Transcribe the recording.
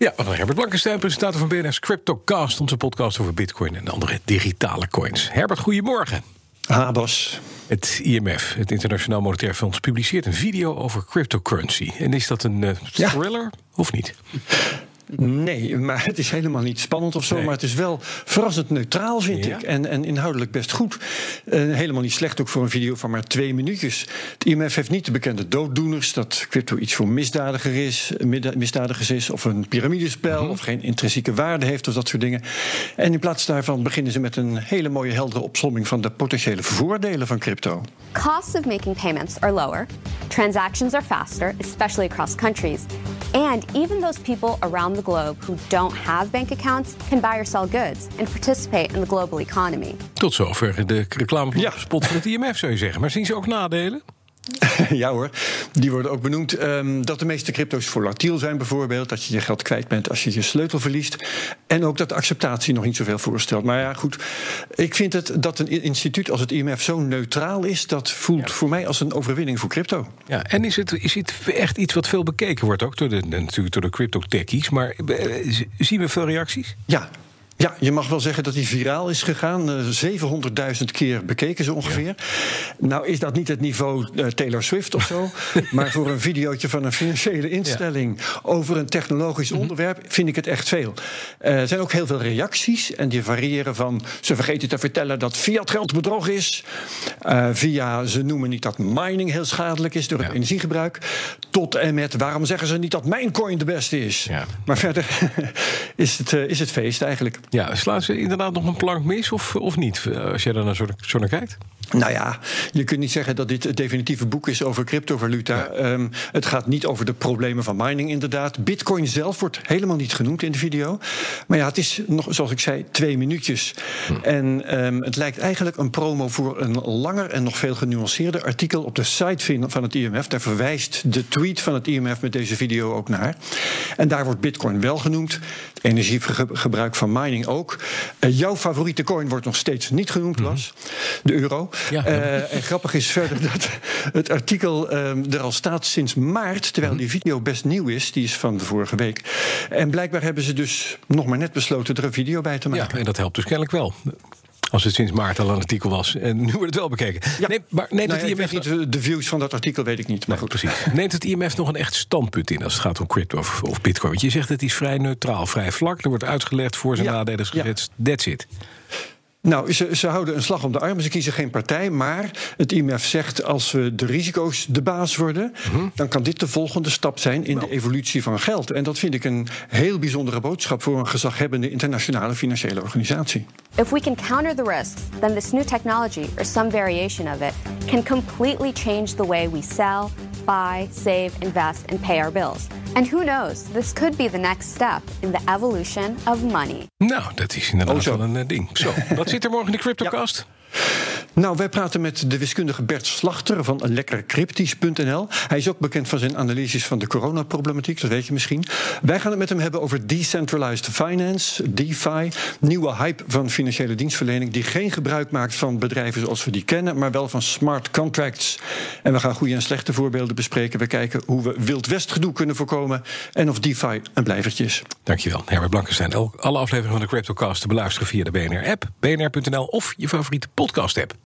Ja, we gaan Herbert Blankenstein, presentator van BNR's CryptoCast, onze podcast over bitcoin en andere digitale coins. Herbert, goedemorgen. Bas. Het IMF, het Internationaal Monetair Fonds, publiceert een video over cryptocurrency. En is dat een thriller of niet? Nee, maar het is helemaal niet spannend of zo. Nee. Maar het is wel verrassend neutraal, vind ik. En inhoudelijk best goed. Helemaal niet slecht ook voor een video van maar 2 minuutjes. Het IMF heeft niet de bekende dooddoeners, dat crypto iets voor misdadigers is, of een piramidespel, of geen intrinsieke waarde heeft, of dat soort dingen. En in plaats daarvan beginnen ze met een hele mooie heldere opsomming van de potentiële voordelen van crypto. Costs of making payments are lower. Transactions are faster, especially across countries. And even those people around the globe who don't have bank accounts can buy or sell goods and participate in the global economy. Tot zover de reclamespot van het IMF, zou je zeggen. Maar zien ze ook nadelen? Ja hoor, die worden ook benoemd. Dat de meeste crypto's volatiel zijn bijvoorbeeld. Dat je je geld kwijt bent als je je sleutel verliest. En ook dat de acceptatie nog niet zoveel voorstelt. Maar ja, goed. Ik vind het dat een instituut als het IMF zo neutraal is, dat voelt voor mij als een overwinning voor crypto. Ja, en is het echt iets wat veel bekeken wordt ook natuurlijk door de crypto-techies. Maar zien we veel reacties? Ja, je mag wel zeggen dat hij viraal is gegaan. 700.000 keer bekeken zo ongeveer. Ja. Nou is dat niet het niveau Taylor Swift of zo. Maar voor een videootje van een financiële instelling over een technologisch onderwerp vind ik het echt veel. Er zijn ook heel veel reacties. En die variëren van ze vergeten te vertellen dat fiat geld bedrog is. Via ze noemen niet dat mining heel schadelijk is door het energiegebruik. Tot en met waarom zeggen ze niet dat Minecoin de beste is. Ja. Maar verder is het feest eigenlijk. Ja, slaan ze inderdaad nog een plank mis of niet, als jij daar zo naar kijkt? Nou ja, je kunt niet zeggen dat dit het definitieve boek is over cryptovaluta. Ja. Het gaat niet over de problemen van mining inderdaad. Bitcoin zelf wordt helemaal niet genoemd in de video. Maar ja, het is nog, zoals ik zei, 2 minuutjes. En het lijkt eigenlijk een promo voor een langer en nog veel genuanceerder artikel op de site van het IMF. Daar verwijst de tweet van het IMF met deze video ook naar. En daar wordt Bitcoin wel genoemd. Het energiegebruik van mining ook. Jouw favoriete coin wordt nog steeds niet genoemd, Las. De euro. Ja. En grappig is verder dat het artikel er al staat sinds maart, terwijl die video best nieuw is. Die is van de vorige week. En blijkbaar hebben ze dus nog maar net besloten er een video bij te maken. Ja, en dat helpt dus kennelijk wel. Als het sinds maart al een artikel was. En nu wordt het wel bekeken. Ja. Ik weet niet, de views van dat artikel weet ik niet. Maar goed. Precies. Neemt het IMF nog een echt standpunt in als het gaat om crypto of bitcoin? Want je zegt het is vrij neutraal, vrij vlak. Er wordt uitgelegd, voor zijn nadelen gezet. That's it. Nou, ze houden een slag om de arm. Ze kiezen geen partij. Maar het IMF zegt, als we de risico's de baas worden, dan kan dit de volgende stap zijn in de evolutie van geld. En dat vind ik een heel bijzondere boodschap voor een gezaghebbende internationale financiële organisatie. If we can counter the risks, then this new technology, or some variation of it, can completely change the way we sell, buy, save, invest, and pay our bills. And who knows, this could be the next step in the evolution of money. Nou, dat is inderdaad wel een ding. Zo, wat zit er morgen in de CryptoCast? Nou, wij praten met de wiskundige Bert Slachter van lekkercryptisch.nl. Hij is ook bekend van zijn analyses van de coronaproblematiek, dat weet je misschien. Wij gaan het met hem hebben over decentralized finance, DeFi, nieuwe hype van financiële dienstverlening die geen gebruik maakt van bedrijven zoals we die kennen, maar wel van smart contracts. En we gaan goede en slechte voorbeelden bespreken. We kijken hoe we Wild West gedoe kunnen voorkomen en of DeFi een blijvertje is. Dankjewel, Herbert Blankenstein. Alle afleveringen van de CryptoCast te beluisteren via de BNR-app, bnr.nl of je favoriete podcast-app.